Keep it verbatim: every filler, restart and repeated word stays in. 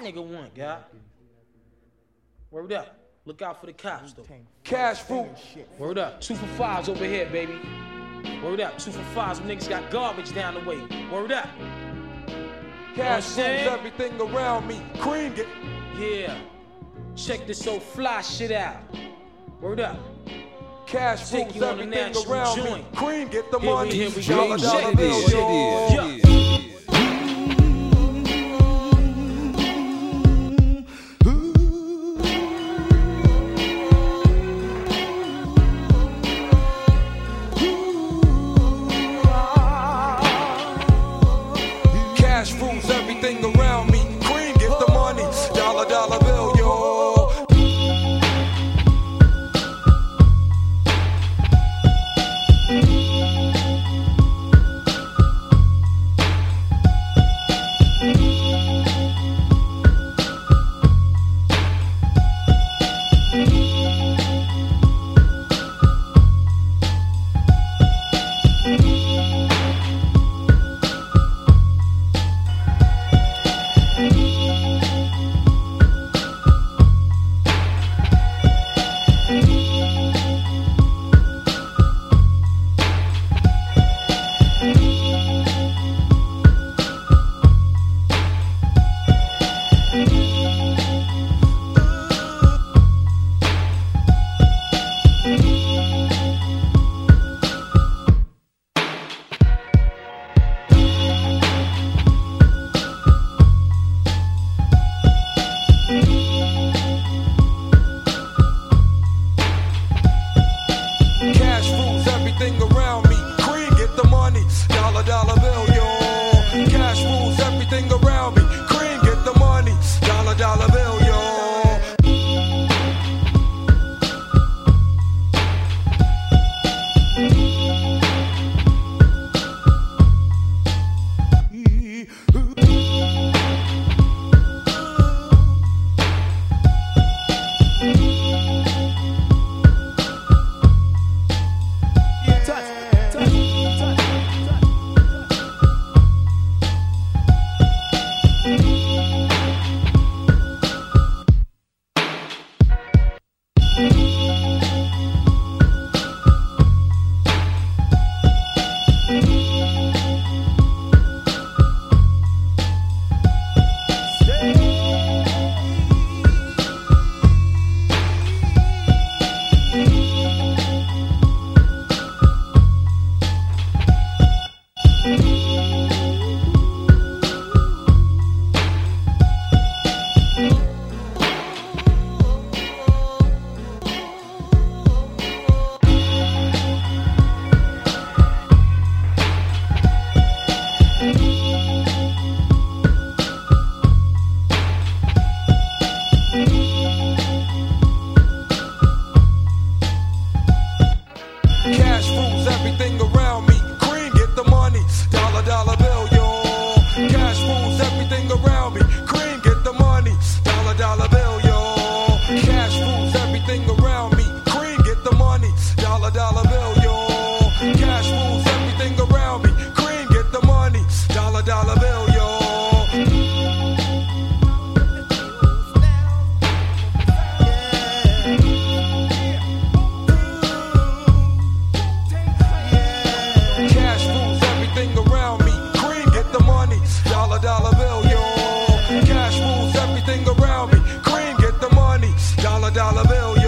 nigga want, guy. Word up. Look out for the cops, though. Cash fruit. Word up. Two for fives over here, baby. Word up. Two for fives. Some niggas got garbage down the way. Word up. Cash rules everything around me. Cream it. Yeah. Check this old fly shit out. Word up. Cash rules everything around joint. me. Cream get the Here we- money. here we Dollar, go. dollar Check bill, this. yo. Yeah. Cash rules everything around me. Cream get the money. Dollar, dollar bill, yo. Cash rules everything around me. Cream get the money. Dollar, dollar bill, yo. Cash rules everything around me. Cream get the money. Dollar, dollar bill, yo. Cash rules everything around me. Cream get the money. Dollar, dollar bill, yo. Cash rules everything around me. Cream get the money. Dollar, dollar bill, yo. Cash rules everything around me. Cream get the money. Dollar, dollar bill, yo. Cash rules everything around me. Cream get the money. Dollar, dollar bill, yo. Cash rules everything around me. Cream get the money. Dollar, dollar bill, yo. Cash rules everything around me. Cream get the money. Dollar, dollar bill, yo.